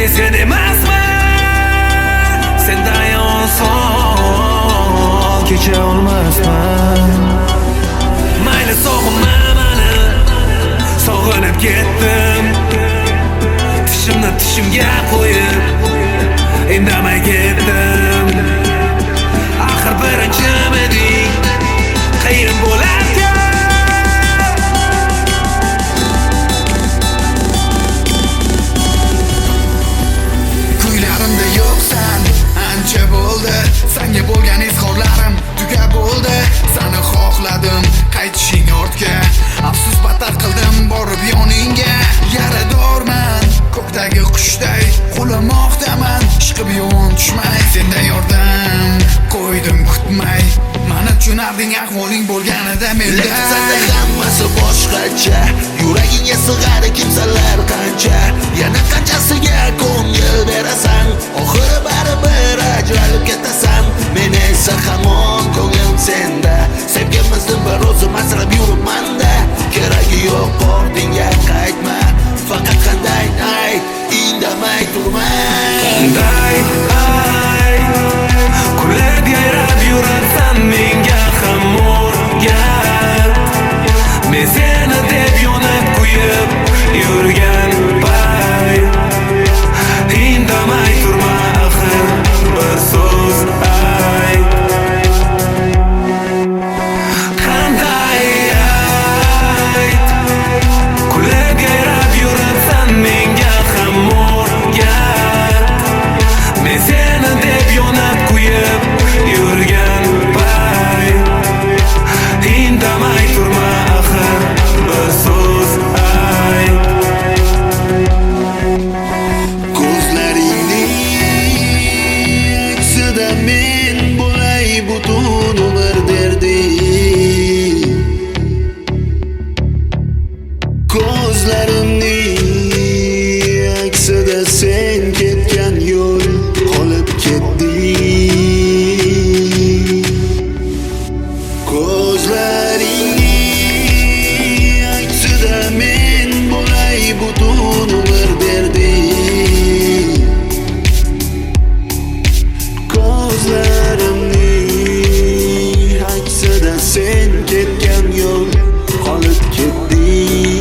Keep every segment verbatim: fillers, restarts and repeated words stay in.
Men sen emasman, sendan oson kecha olmasman. Mayli sog'inma meni, sog'inib ketdim. Tishimni tishimga qo'yib indamay ketdim. Axir birinchi eding, qiyin bo'larkan. Kuylarimda yo'qsan, ancha bo'ldi. Senga bo'lgan izhorlarim tuga bo'ldi. Seni xohladim, qaytishing ortga. Afsus battar qildim borib yoningga. Yaradorman, ko'kdagi qushday qulamoqdaman. Ishqib yo'n tushmay, sendan yordam qo'ydim kutmay. Mani tushunarding ahvoling bo'lganida menda. Senda hammasi boshqacha, yuragingga sig'adi kimsalar qancha. Yana qanchasiga ko'ngil berasan, oxiri baribir ajralib ketasan. Men esa hamon ko'nglim senda, sevgimizni bir o'zim asrab yuribman-da. Keragi yo'q ortingga qaytma, faqat qanday ayt, indamay turma. Qanday ay, kulib yayrab yurasan menga ham o'rgan. Men seni deb yonib kuyib yurgan pay. Indamay turma axir bir so'z ayt. Qanday ayt, kulib yayrab yurasan menga ham o'rgan. Men seni deb yonib kuyib yurgan pay. Indamay turma axir bir so'z ayt. Ko'zlaringning aksida men bo'lay butun umr derdim. Ko'zlarimning aksida sen ketgan yo'l qolib ketdi. Ko'zlaringning aksida men bo'lay butun umr derdim. Ko'zlarimning aksida sen ketgan yo'l qolib ketdi.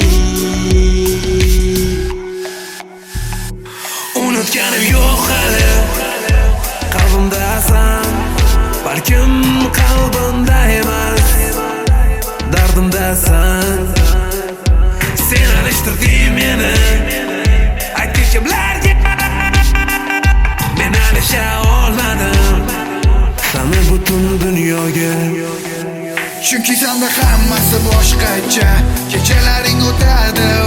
Unutganim yo'q hali, qalbimdasan. Balkim qalbimda emas, dardimdasan. Sen alishtirding meni aytgan kimlarga. Men alisha olmadim seni butun dunyoga. Chunki senda hammasi boshqacha. Kechalaring o'tadi